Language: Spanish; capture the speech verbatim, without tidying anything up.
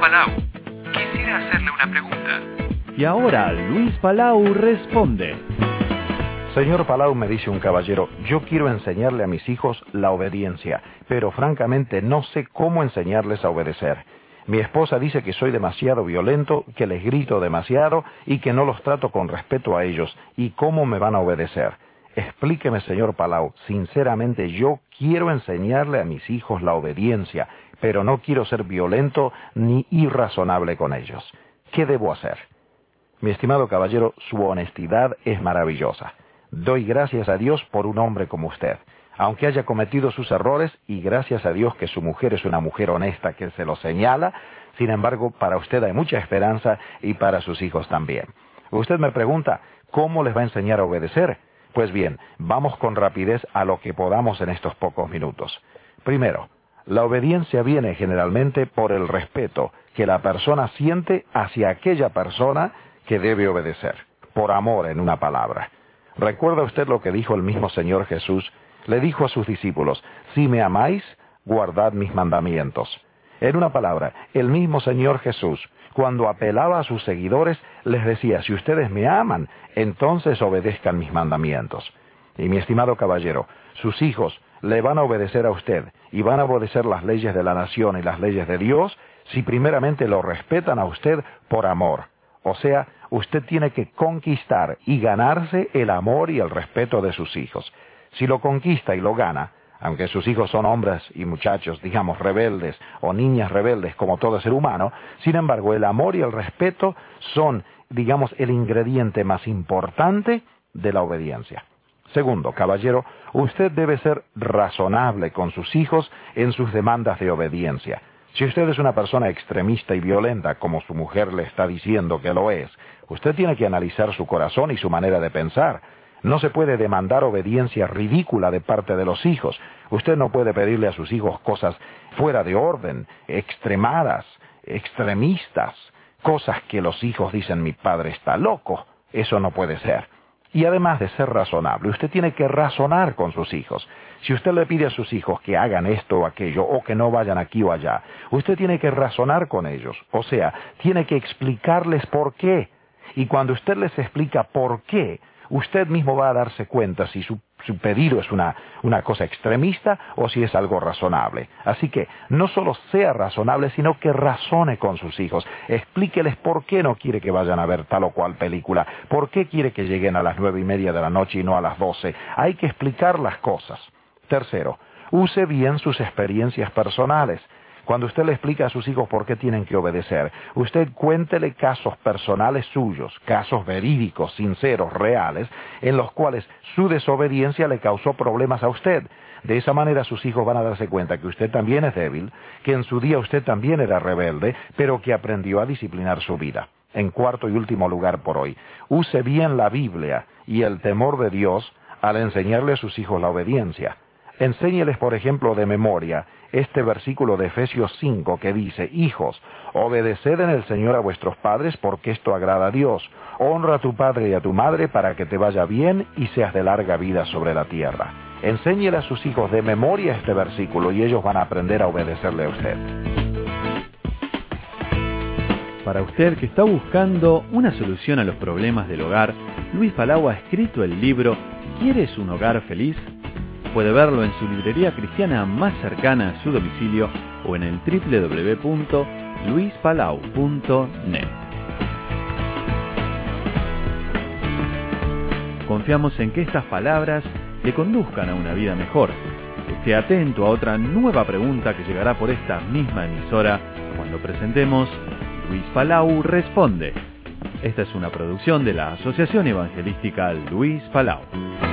Palau. Quisiera hacerle una pregunta. Y ahora Luis Palau responde. Señor Palau, me dice un caballero, yo quiero enseñarle a mis hijos la obediencia, pero francamente no sé cómo enseñarles a obedecer. Mi esposa dice que soy demasiado violento, que les grito demasiado y que no los trato con respeto a ellos. ¿Y cómo me van a obedecer? Explíqueme, señor Palau. Sinceramente, yo quiero enseñarle a mis hijos la obediencia, pero no quiero ser violento ni irrazonable con ellos. ¿Qué debo hacer? Mi estimado caballero, su honestidad es maravillosa. Doy gracias a Dios por un hombre como usted. Aunque haya cometido sus errores, y gracias a Dios que su mujer es una mujer honesta que se lo señala, sin embargo, para usted hay mucha esperanza y para sus hijos también. Usted me pregunta, ¿cómo les va a enseñar a obedecer? Pues bien, vamos con rapidez a lo que podamos en estos pocos minutos. Primero, la obediencia viene generalmente por el respeto que la persona siente hacia aquella persona que debe obedecer, por amor en una palabra. ¿Recuerda usted lo que dijo el mismo Señor Jesús? Le dijo a sus discípulos, si me amáis, guardad mis mandamientos. En una palabra, el mismo Señor Jesús, cuando apelaba a sus seguidores, les decía, si ustedes me aman, entonces obedezcan mis mandamientos. Y mi estimado caballero, sus hijos le van a obedecer a usted, y van a obedecer las leyes de la nación y las leyes de Dios, si primeramente lo respetan a usted por amor. O sea, usted tiene que conquistar y ganarse el amor y el respeto de sus hijos. Si lo conquista y lo gana, aunque sus hijos son hombres y muchachos, digamos, rebeldes o niñas rebeldes como todo ser humano, sin embargo, el amor y el respeto son, digamos, el ingrediente más importante de la obediencia. Segundo, caballero, usted debe ser razonable con sus hijos en sus demandas de obediencia. Si usted es una persona extremista y violenta, como su mujer le está diciendo que lo es, usted tiene que analizar su corazón y su manera de pensar. No se puede demandar obediencia ridícula de parte de los hijos. Usted no puede pedirle a sus hijos cosas fuera de orden, extremadas, extremistas, cosas que los hijos dicen, mi padre está loco. Eso no puede ser. Y además de ser razonable, usted tiene que razonar con sus hijos. Si usted le pide a sus hijos que hagan esto o aquello, o que no vayan aquí o allá, usted tiene que razonar con ellos. O sea, tiene que explicarles por qué. Y cuando usted les explica por qué, usted mismo va a darse cuenta si su, su pedido es una, una cosa extremista o si es algo razonable. Así que no solo sea razonable, sino que razone con sus hijos. Explíqueles por qué no quiere que vayan a ver tal o cual película, por qué quiere que lleguen a las nueve y media de la noche y no a las doce. Hay que explicar las cosas. Tercero, use bien sus experiencias personales. Cuando usted le explica a sus hijos por qué tienen que obedecer, usted cuéntele casos personales suyos, casos verídicos, sinceros, reales, en los cuales su desobediencia le causó problemas a usted. De esa manera sus hijos van a darse cuenta que usted también es débil, que en su día usted también era rebelde, pero que aprendió a disciplinar su vida. En cuarto y último lugar por hoy, use bien la Biblia y el temor de Dios al enseñarle a sus hijos la obediencia. Enséñeles, por ejemplo, de memoria, este versículo de Efesios cinco que dice, hijos, obedeced en el Señor a vuestros padres porque esto agrada a Dios. Honra a tu padre y a tu madre para que te vaya bien y seas de larga vida sobre la tierra. Enséñele a sus hijos de memoria este versículo y ellos van a aprender a obedecerle a usted. Para usted que está buscando una solución a los problemas del hogar, Luis Palau ha escrito el libro ¿Quieres un hogar feliz? Puede verlo en su librería cristiana más cercana a su domicilio o en el doble u doble u doble u punto luis palau punto net. Confiamos en que estas palabras le conduzcan a una vida mejor. Esté atento a otra nueva pregunta que llegará por esta misma emisora cuando presentemos Luis Palau Responde. Esta es una producción de la Asociación Evangelística Luis Palau.